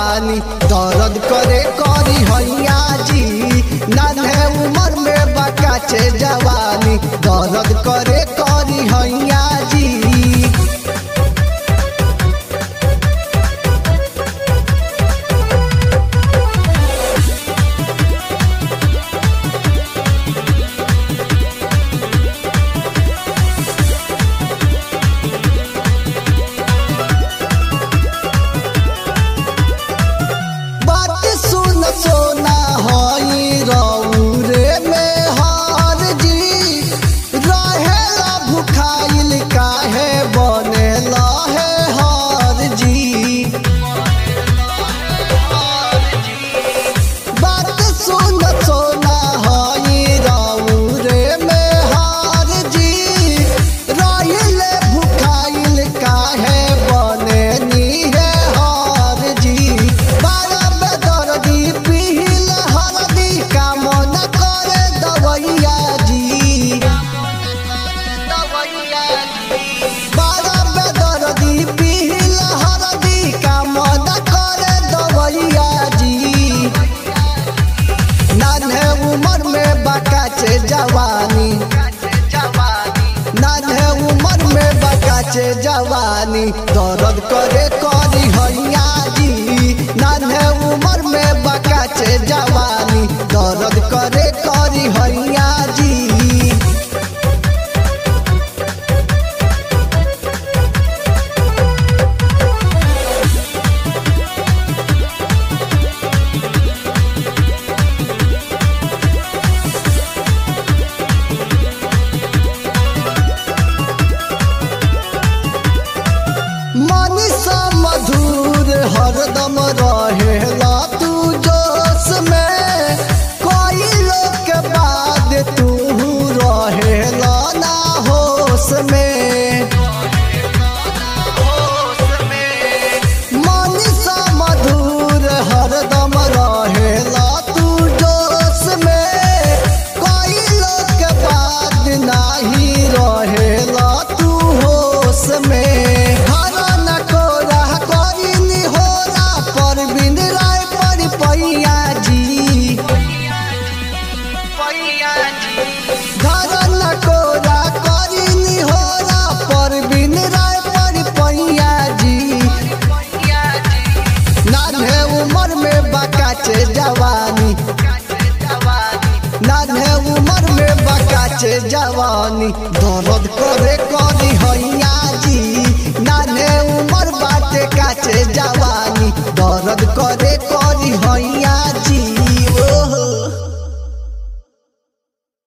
जवानी दर्द करे करी हैया जी नान्हे उम्र में बकाचे जवानी दर्द करे करी हैया जी। सोना हई रौरे में हार जी रहेला भुखाइल काहे बनेला है हार जी। बात सुन सोना हई रौरे में हार जी रहेले भुखाइल काहे बनेनी है हार जी। जवानी नान्हे उम्र में बकाचे जवानी दर्द करे करी हैया जी नान्हे उम्र में बकाचे जवानी दर्द करे करी हैया जी। मनीषा मधुर हरदम रहेला तू जोश में कोई लोग के बाद तू रहेला ना होश में। मनीषा मधुर हरदम रहेला तू जोश में कोई लोग के बाद नाही रहेला तू होश में। जवानी नान्हे उम्र में बकाचे जवानी दर्द करे करी हैया जी नान्हे उम्र बाटे काचे जवानी दर्द करे।